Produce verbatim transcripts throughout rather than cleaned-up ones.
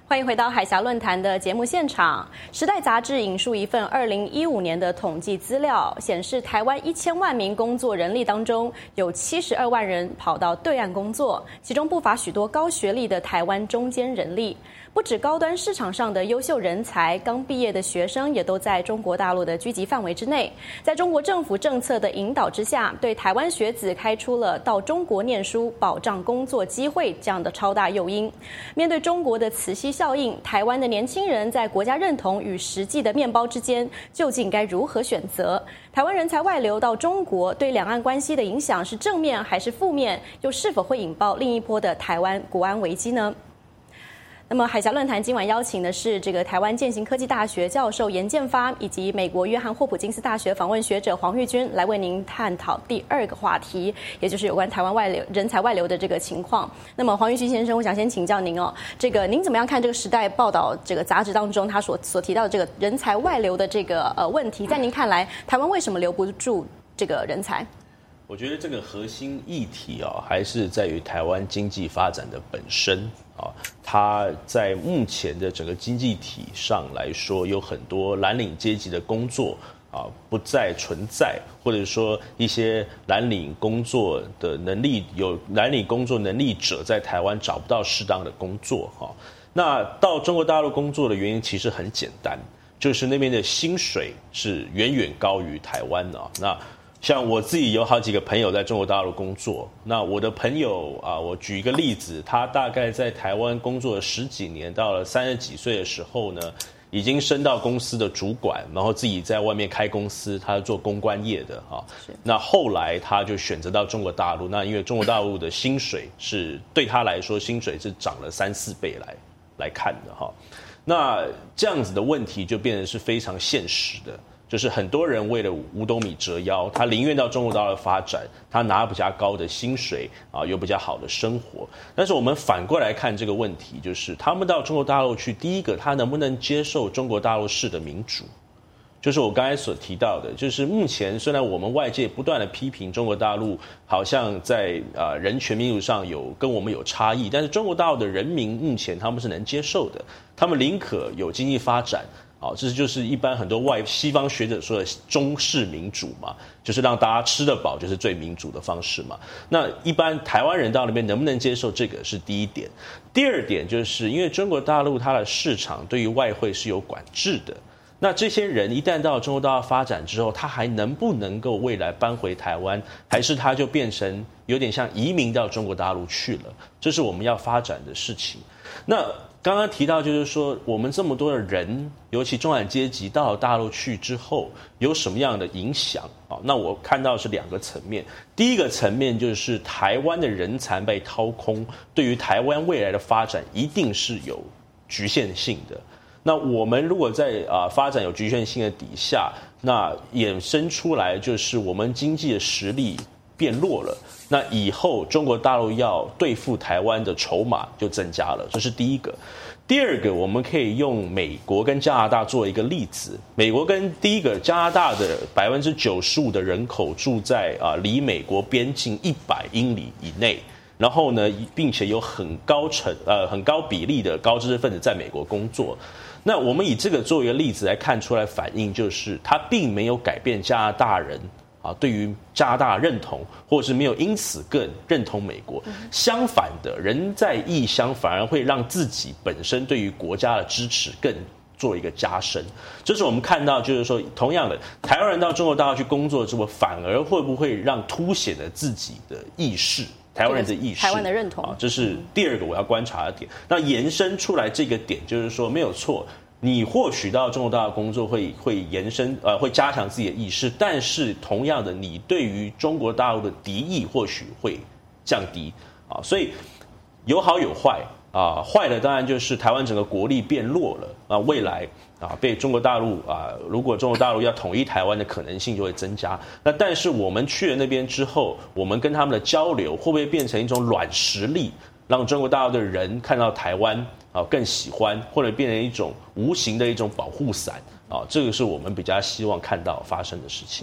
欢迎回到海峡论坛的节目现场。时代杂志引述一份二零一五年的统计资料，显示台湾一千万名工作人力当中，有七十二万人跑到对岸工作，其中不乏许多高学历的台湾中间人力。不止高端市场上的优秀人才，刚毕业的学生也都在中国大陆的居籍范围之内。在中国政府政策的引导之下，对台湾学子开出了到中国念书、保障工作机会这样的超大诱因。面对中国的磁吸效应，台湾的年轻人在国家认同与实际的面包之间，究竟该如何选择？台湾人才外流到中国，对两岸关系的影响是正面还是负面？又是否会引爆另一波的台湾国安危机呢？那么海峡论坛今晚邀请的是这个台湾健行科技大学教授严建发，以及美国约翰霍普金斯大学访问学者黄玉君，来为您探讨第二个话题，也就是有关台湾外流人才外流的这个情况。那么黄玉君先生，我想先请教您哦，这个您怎么样看这个时代报道这个杂志当中他所所提到的这个人才外流的这个呃问题，在您看来，台湾为什么留不住这个人才？ 我觉得这个核心议题啊、哦，还是在于台湾经济发展的本身啊，它在目前的整个经济体上来说，有很多蓝领阶级的工作啊不再存在，或者说一些蓝领工作的能力有蓝领工作能力者在台湾找不到适当的工作哈、啊。那到中国大陆工作的原因其实很简单，就是那边的薪水是远远高于台湾的、啊。那像我自己有好几个朋友在中国大陆工作，那我的朋友啊，我举一个例子，他大概在台湾工作了十几年，到了三十几岁的时候呢，已经升到公司的主管，然后自己在外面开公司，他是做公关业的哈。那后来他就选择到中国大陆，那因为中国大陆的薪水是对他来说，薪水是涨了三四倍来来看的哈。那这样子的问题就变成是非常现实的。就是很多人为了五斗米折腰，他宁愿到中国大陆发展，他拿比较高的薪水啊，有比较好的生活。但是我们反过来看这个问题，就是他们到中国大陆去，第一个他能不能接受中国大陆式的民主？就是我刚才所提到的，就是目前虽然我们外界不断的批评中国大陆好像在啊人权民主上有跟我们有差异，但是中国大陆的人民目前他们是能接受的，他们宁可有经济发展。好，这就是一般很多外西方学者说的中式民主嘛，就是让大家吃得饱，就是最民主的方式嘛。那一般台湾人到那边能不能接受这个是第一点。第二点就是因为中国大陆它的市场对于外汇是有管制的，那这些人一旦到中国大陆发展之后，他还能不能够未来搬回台湾，还是他就变成有点像移民到中国大陆去了？这是我们要发展的事情。那刚刚提到就是说，我们这么多的人，尤其中产阶级到了大陆去之后，有什么样的影响啊？那我看到是两个层面。第一个层面就是台湾的人才被掏空，对于台湾未来的发展一定是有局限性的。那我们如果在啊发展有局限性的底下，那衍生出来就是我们经济的实力变弱了，那以后中国大陆要对付台湾的筹码就增加了，这是第一个。第二个，我们可以用美国跟加拿大做一个例子。美国跟第一个加拿大的百分之九十五的人口住在啊离美国边境一百英里以内，然后呢，并且有很高成呃很高比例的高知识分子在美国工作。那我们以这个作为一个例子来看出来，反映就是它并没有改变加拿大人啊，对于加拿大认同，或者是没有因此更认同美国。相反的，人在异乡反而会让自己本身对于国家的支持更做一个加深。这是我们看到，就是说，同样的，台湾人到中国大陆去工作之后，反而会不会让凸显了自己的意识？台湾人的意识， 台湾的认同啊， 这是第二个我要观察的点。那延伸出来这个点，就是说没有错。你或许到中国大陆工作会会延伸呃会加强自己的意识，但是同样的，你对于中国大陆的敌意或许会降低啊，所以有好有坏啊。坏的当然就是台湾整个国力变弱了啊，未来啊被中国大陆啊，如果中国大陆要统一台湾的可能性就会增加。那但是我们去了那边之后，我们跟他们的交流会不会变成一种软实力，让中国大陆的人看到台湾啊更喜欢，或者变成一种无形的一种保护伞啊？这个是我们比较希望看到发生的事情。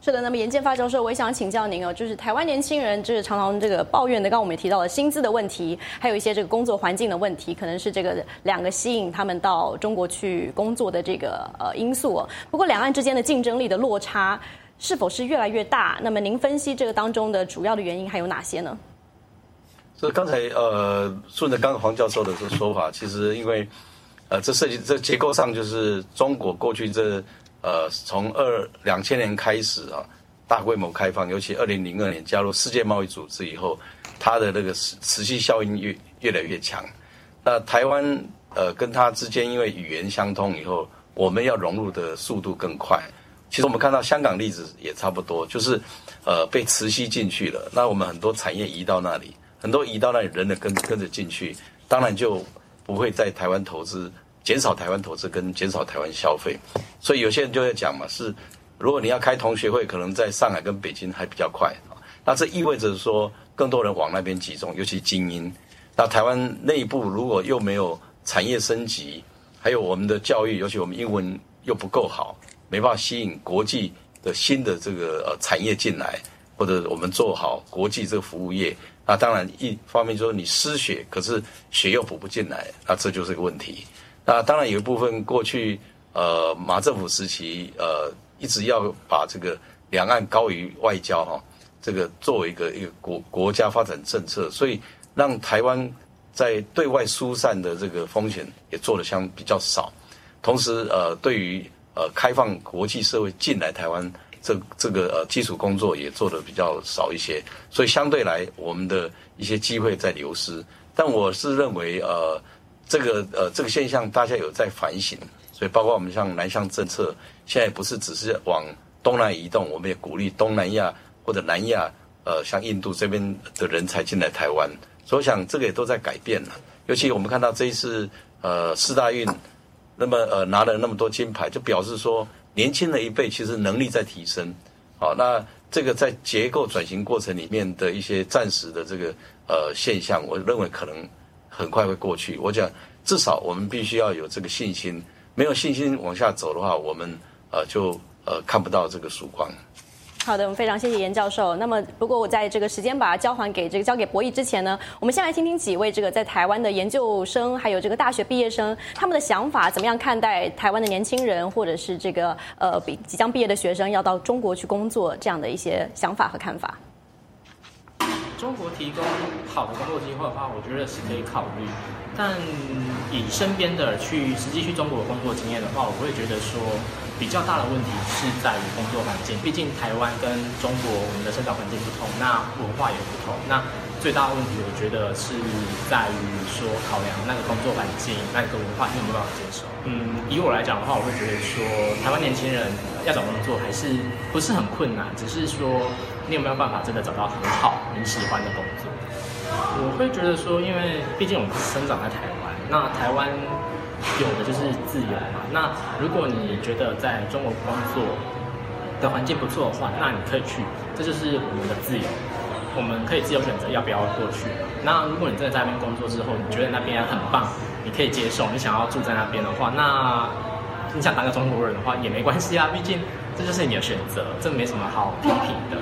是的，那么严建发教授，我也想请教您哦，就是台湾年轻人就是常常这个抱怨的，刚刚我们也提到了薪资的问题，还有一些这个工作环境的问题，可能是这个两个吸引他们到中国去工作的这个呃因素哦。不过两岸之间的竞争力的落差是否是越来越大？那么您分析这个当中的主要的原因还有哪些呢？ 所以刚才呃顺着刚刚黄教授的说法，其实因为呃这涉及这结构上就是中国过去这。呃，从二两千年开始啊，大规模开放，尤其二零零二年加入世界贸易组织以后，它的那个持续效应越越来越强。那台湾呃跟它之间因为语言相通以后，我们要融入的速度更快。其实我们看到香港例子也差不多，就是呃被磁吸进去了。那我们很多产业移到那里，很多移到那里人呢跟跟着进去，当然就不会在台湾投资。减少台湾投资跟减少台湾消费，所以有些人就会讲嘛，是如果你要开同学会，可能在上海跟北京还比较快，那这意味着说更多人往那边集中，尤其精英。那台湾内部如果又没有产业升级，还有我们的教育，尤其我们英文又不够好，没办法吸引国际的新的这个呃产业进来，或者我们做好国际这个服务业，那当然一方面说你失血，可是血又补不进来，那这就是个问题。那当然有一部分过去呃马政府时期呃一直要把这个两岸高于外交哈、哦，这个作为一个一个国国家发展政策，所以让台湾在对外疏散的这个风险也做得相比较少，同时呃对于呃开放国际社会进来台湾这这个呃基础工作也做得比较少一些，所以相对来我们的一些机会在流失。但我是认为呃。这个呃，这个现象大家有在反省，所以包括我们像南向政策，现在不是只是往东南移动，我们也鼓励东南亚或者南亚，呃，像印度这边的人才进来台湾。所以我想这个也都在改变了。尤其我们看到这一次呃世大运，那么呃拿了那么多金牌，就表示说年轻的一辈其实能力在提升。好，那这个在结构转型过程里面的一些暂时的这个呃现象，我认为可能。很快会过去，我讲至少我们必须要有这个信心，没有信心往下走的话，我们呃就呃看不到这个曙光。 好的，我们非常谢谢严教授。那么，不过我在这个时间把它交还给这个交给博弈之前呢，我们先来听听几位这个在台湾的研究生，还有这个大学毕业生，他们的想法怎么样看待台湾的年轻人，或者是这个呃即将毕业的学生要到中国去工作这样的一些想法和看法。 中国提供好的工作机会的话，我觉得是可以考虑。但以身边的去实际去中国的工作经验的话，我会觉得说比较大的问题是在于工作环境。毕竟台湾跟中国我们的生长环境不同，那文化也不同。那最大的问题，我觉得是在于说考量那个工作环境、那个文化你有没有办法接受。嗯，以我来讲的话，我会觉得说台湾年轻人要找工作还是不是很困难，只是说你有没有办法真的找到很好你喜欢的工作。我会觉得说，因为毕竟我们生长在台湾，那台湾有的就是自由嘛。那如果你觉得在中国工作的环境不错的话，那你可以去，这就是我们的自由。我们可以自由选择要不要过去。那如果你真的在那边工作之后，你觉得那边很棒，你可以接受，你想要住在那边的话，那你想当个中国人的话也没关系啊，毕竟这就是你的选择，这没什么好批评的。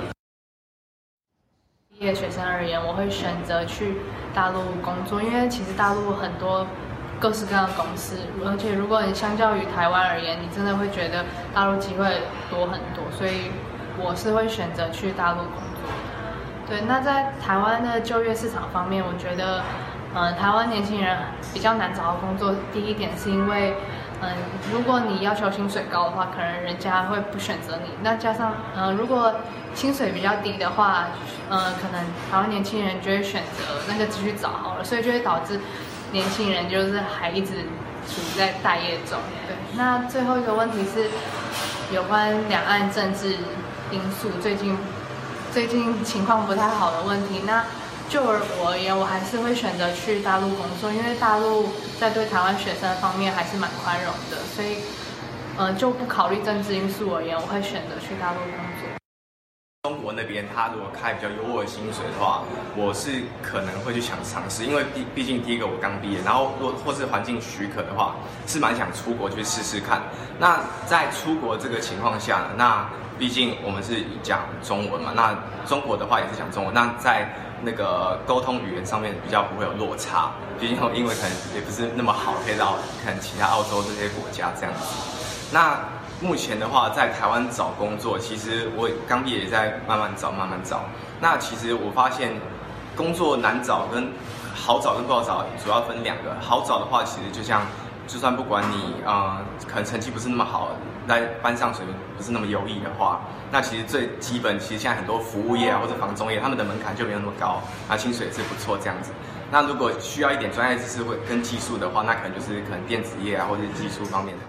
毕业学生而言，我会选择去大陆工作，因为其实大陆很多各式各样的公司，而且如果你相较于台湾而言，你真的会觉得大陆机会多很多，所以我是会选择去大陆工作。对，那在台湾的就业市场方面，我觉得，嗯、呃，台湾年轻人比较难找到工作。第一点是因为，嗯、呃，如果你要求薪水高的话，可能人家会不选择你。那加上，嗯、呃，如果薪水比较低的话，呃，可能台湾年轻人就会选择那个继续找好了，所以就会导致年轻人就是还一直处于在待业中。对，那最后一个问题是有关两岸政治因素，最近。最近情况不太好的问题，那就我而言，我还是会选择去大陆工作，因为大陆在对台湾学生方面还是蛮宽容的，所以，呃，就不考虑政治因素而言，我会选择去大陆工作。 中国那边他如果开比较优渥的薪水的话，我是可能会去想尝试，因为毕毕竟第一个我刚毕业，然后若或是环境许可的话，是蛮想出国去试试看。那在出国这个情况下呢，那毕竟我们是讲中文嘛，那中国的话也是讲中文，那在那个沟通语言上面比较不会有落差，毕竟我英文可能也不是那么好，可以到可能其他澳洲这些国家这样子。那目前的话，在台湾找工作，其实我刚毕业也在慢慢找，慢慢找。那其实我发现，工作难找跟好找跟不好找，主要分两个。好找的话，其实就像，就算不管你啊、呃，可能成绩不是那么好，在班上水平不是那么优异的话，那其实最基本，其实现在很多服务业啊或者房仲业，他们的门槛就没有那么高，那薪水也是不错这样子。那如果需要一点专业知识或跟技术的话，那可能就是可能电子业啊或者是技术方面的。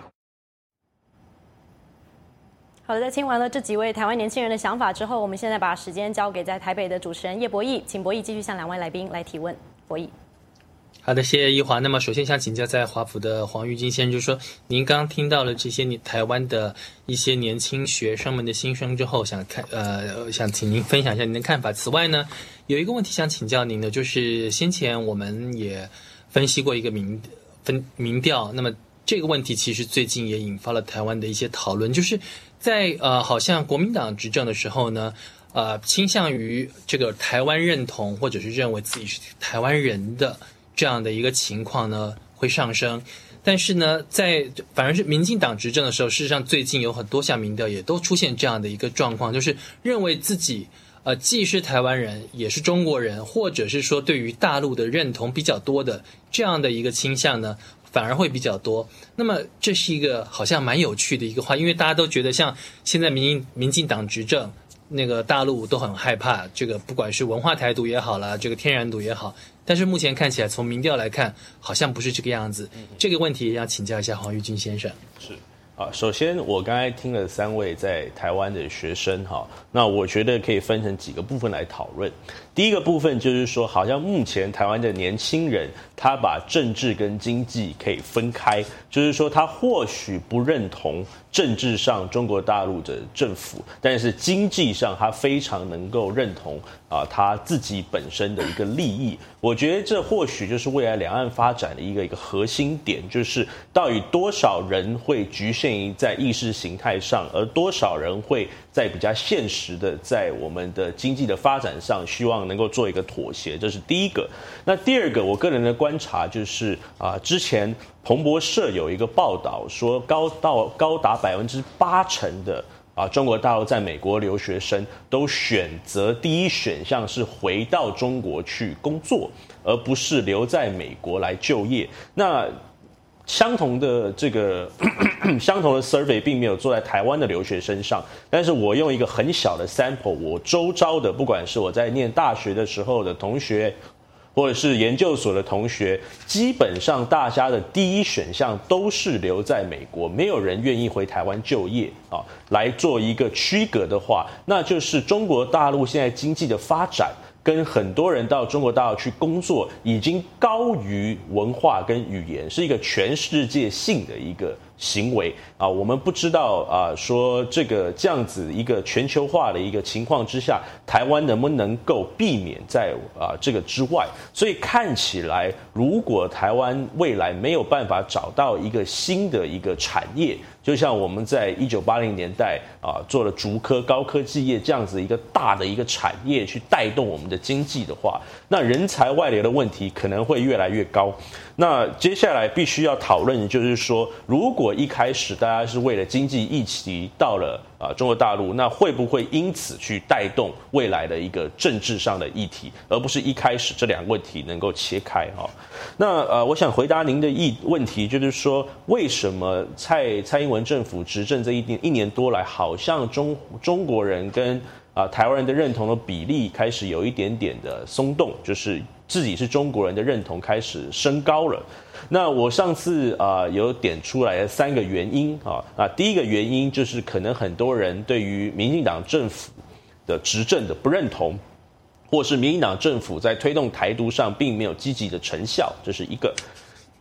好的，在听完了这几位台湾年轻人的想法之后，我们现在把时间交给在台北的主持人叶博弈，请博弈继续向两位来宾来提问。博弈。 好的，谢谢一华。那么首先想请教在华府的黄玉金先生，就是说您刚刚听到了这些台湾的一些年轻学生们的心声之后，想看呃想请您分享一下您的看法。此外呢，有一个问题想请教您的，就是先前我们也分析过一个民分民调，那么这个问题其实最近也引发了台湾的一些讨论，就是在呃好像国民党执政的时候呢，呃倾向于这个台湾认同或者是认为自己是台湾人的这样的一个情况呢会上升，但是呢在反而是民进党执政的时候，事实上最近有很多项民调也都出现这样的一个状况，就是认为自己呃既是台湾人也是中国人，或者是说对于大陆的认同比较多的这样的一个倾向呢反而会比较多。那么这是一个好像蛮有趣的一个话，因为大家都觉得像现在民进民进党执政，那个大陆都很害怕这个，不管是文化台独也好啦，这个天然独也好，但是目前看起来从民调来看好像不是这个样子。这个问题也要请教一下黄玉金先生。 是啊，首先我刚才听了三位在台湾的学生哈，那我觉得可以分成几个部分来讨论。第一个部分就是说，好像目前台湾的年轻人他把政治跟经济可以分开，就是说他或许不认同政治上中国大陆的政府，但是经济上他非常能够认同啊他自己本身的一个利益。我觉得这或许就是未来两岸发展的一个一个核心点，就是到底多少人会局限于在意识形态上，而多少人会在比较现实的在我们的经济的发展上希望能够做一个妥协，这是第一个。那第二个我个人的观察就是啊，之前彭博社有一个报道说，高到高达百分之八成的啊中国大陆在美国留学生都选择第一选项是回到中国去工作，而不是留在美国来就业。那相同的这个相同的 survey 并没有做在台湾的留学生上，但是我用一个很小的 sample， 我周遭的不管是我在念大学的时候的同学，或者是研究所的同学，基本上大家的第一选项都是留在美国，没有人愿意回台湾就业啊。来做一个区隔的话，那就是中国大陆现在经济的发展跟很多人到中国大陆去工作已经高于文化跟语言，是一个全世界性的一个行为啊。我们不知道啊，说这个这样子一个全球化的一个情况之下，台湾能不能够避免在啊这个之外？所以看起来，如果台湾未来没有办法找到一个新的一个产业，就像我们在一九八零年代啊做了竹科高科技业这样子一个大的一个产业去带动我们的经济的话，那人才外流的问题可能会越来越高。那接下来必须要讨论的就是说，如果一开始大家是为了经济议题到了啊中国大陆，那会不会因此去带动未来的一个政治上的议题，而不是一开始这两个问题能够切开哈？那呃，我想回答您的议问题，就是说为什么蔡蔡英文政府执政这一年一年多来，好像中中国人跟啊台湾人的认同的比例开始有一点点的松动，就是自己是中国人的认同开始升高了。那我上次啊有点出来的三个原因啊，那第一个原因就是可能很多人对于民进党政府的执政的不认同，或是民进党政府在推动台独上并没有积极的成效，这是一个。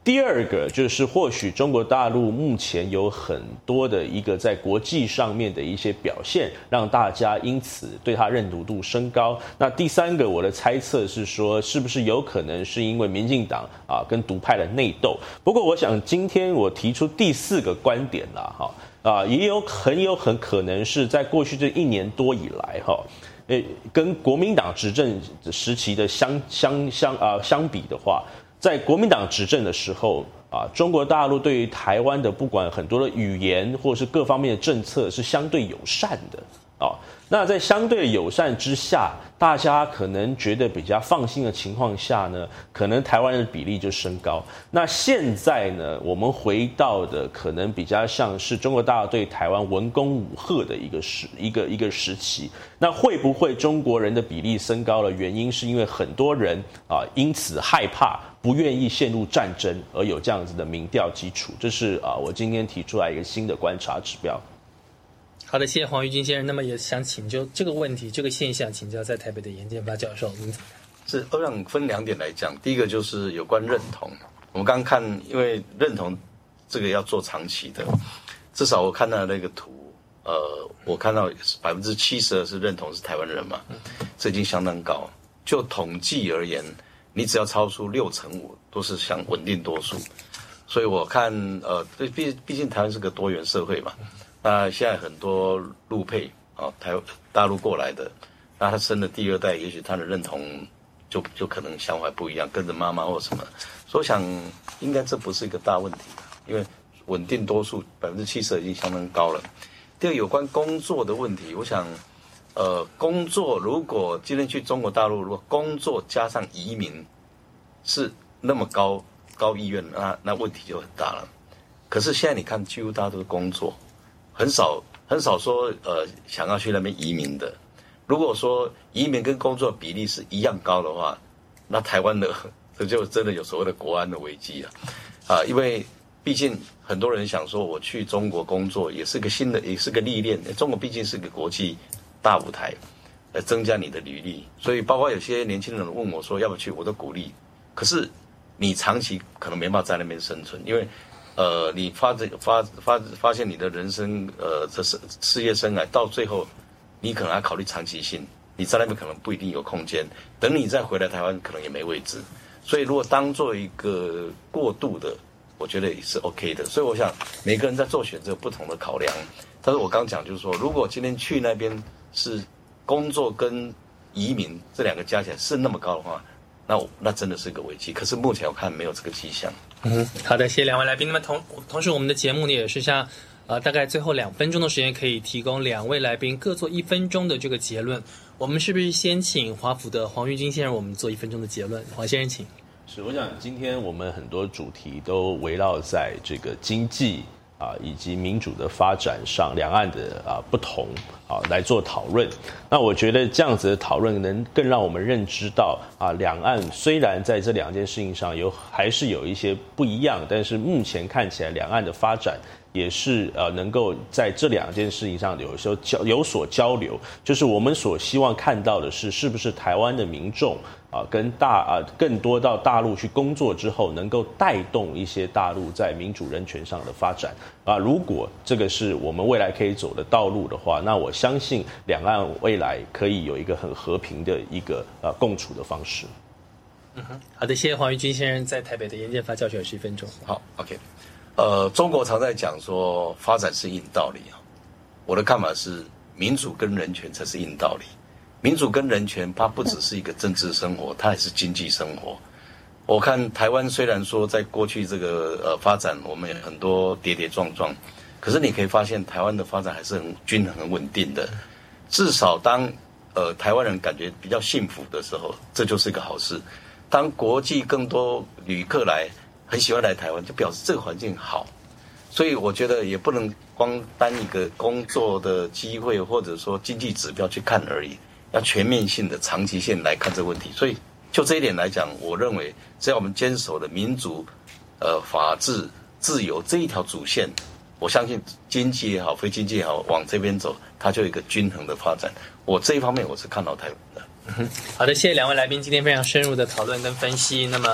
第二个就是或许中国大陆目前有很多的一个在国际上面的一些表现，让大家因此对他认同度升高。那第三个我的猜测是说，是不是有可能是因为民进党啊跟独派的内斗？不过我想今天我提出第四个观点啦，哈啊也有很有很可能是在过去这一年多以来哈。呃，跟国民党执政时期的相相相啊、呃、相比的话，在国民党执政的时候啊，中国大陆对于台湾的不管很多的语言或是各方面的政策是相对友善的啊。那在相对的友善之下，大家可能觉得比较放心的情况下呢，可能台湾的比例就升高。那现在呢，我们回到的可能比较像是中国大陆对台湾文攻武吓的一个时一个一个时期。那会不会中国人的比例升高了？原因是因为很多人啊因此害怕，不愿意陷入战争，而有这样子的民调基础。这是啊我今天提出来一个新的观察指标。 好的，谢谢黄玉军先生。那么也想请就这个问题、这个现象，请教在台北的严建发教授，您怎么看？ 是，我想分两点来讲。第一个就是有关认同。我们刚刚看，因为认同这个要做长期的，至少我看到那个图，呃，我看到百分之七十二是认同是台湾人嘛，这已经相当高。就统计而言，你只要超出六成五，都是相稳定多数。所以我看，呃，毕毕竟台湾是个多元社会嘛。那现在很多陆配啊，台大陆过来的，那他生了第二代，也许他的认同就就可能想法不一样，跟着妈妈或什么。所以我想，应该这不是一个大问题，因为稳定多数百分之七十已经相当高了。第二，有关工作的问题，我想，呃，工作如果今天去中国大陆，如果工作加上移民是那么高高意愿，那那问题就很大了。可是现在你看，几乎大家都是工作。很少很少说呃想要去那边移民的。如果说移民跟工作比例是一样高的话，那台湾的这就真的有所谓的国安的危机啊啊！因为毕竟很多人想说，我去中国工作也是个新的，也是个历练。中国毕竟是个国际大舞台，呃，增加你的履历。所以包括有些年轻人问我说要不要去，我都鼓励。可是你长期可能没办法在那边生存，因为。呃，你发这发发发现你的人生呃，这是事业生涯到最后，你可能要考虑长期性，你在那边可能不一定有空间，等你再回来台湾可能也没位置，所以如果当做一个过渡的，我觉得也是 OK 的。所以我想每个人在做选择不同的考量，但是我刚讲就是说，如果今天去那边是工作跟移民这两个加起来是那么高的话，那那真的是个危机。可是目前我看没有这个迹象。 嗯，好的，谢谢两位来宾。那么同同时，我们的节目呢也是像呃大概最后两分钟的时间，可以提供两位来宾各做一分钟的这个结论。我们是不是先请华府的黄玉军先生，我们做一分钟的结论？黄先生，请。 是，我想今天我们很多主题都围绕在这个经济啊以及民主的发展上，两岸的啊不同啊来做讨论。那我觉得这样子的讨论能更让我们认知到啊，两岸虽然在这两件事情上有还是有一些不一样，但是目前看起来两岸的发展也是呃能够在这两件事情上有时候交有所交流。就是我们所希望看到的是，是不是台湾的民众啊跟大啊更多到大陆去工作之后，能够带动一些大陆在民主人权上的发展啊。如果这个是我们未来可以走的道路的话，那我相信两岸未来可以有一个很和平的一个呃共处的方式。 嗯哼，好的，谢谢黄玉军先生在台北的严建发教学十一分钟。 好 ，OK。呃，中国常在讲说发展是硬道理啊，我的看法是民主跟人权才是硬道理。民主跟人权，它不只是一个政治生活，它也是经济生活。我看台湾虽然说在过去这个呃发展，我们有很多跌跌撞撞，可是你可以发现台湾的发展还是很均衡、很稳定的。至少当呃台湾人感觉比较幸福的时候，这就是一个好事。当国际更多旅客来，很喜欢来台湾，就表示这个环境好。所以我觉得也不能光单一个工作的机会或者说经济指标去看而已，要全面性的长期性来看这个问题。所以就这一点来讲，我认为只要我们坚守的民主、呃法治、自由这一条主线，我相信经济也好，非经济也好，往这边走，它就有一个均衡的发展。我这一方面我是看到台湾的。 好的，谢谢两位来宾今天非常深入的讨论跟分析。那么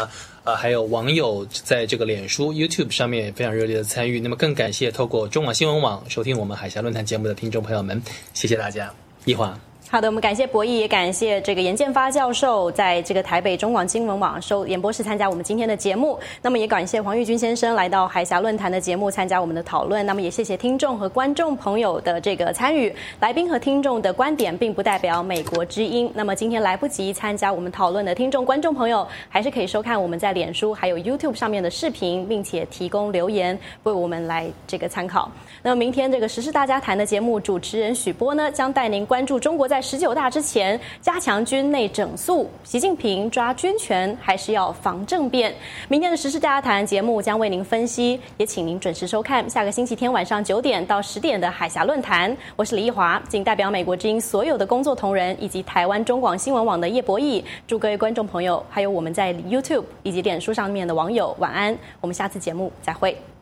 呃，还有网友在这个脸书、YouTube 上面也非常热烈的参与。那么更感谢透过中广新闻网收听我们海峡论坛节目的听众朋友们，谢谢大家。奕华。 好的，我们感谢博弈，也感谢这个严建发教授在这个台北中广新闻网收演播室参加我们今天的节目。那么也感谢黄玉军先生来到海峡论坛的节目参加我们的讨论。那么也谢谢听众和观众朋友的这个参与。来宾和听众的观点并不代表美国之音。那么今天来不及参加我们讨论的听众观众朋友，还是可以收看我们在脸书还有 YouTube 上面的视频，并且提供留言为我们来这个参考。那么明天这个时事大家谈的节目主持人许波呢，将带您关注中国在十九大之前加强军内整肃，习近平抓军权还是要防政变？明天的时事大家谈节目将为您分析，也请您准时收看下个星期天晚上九点到十点的海峡论坛。我是李奕华，仅代表美国之音所有的工作同仁以及台湾中广新闻网的叶博弈，祝各位观众朋友还有我们在 YouTube 以及脸书上面的网友晚安。我们下次节目再会。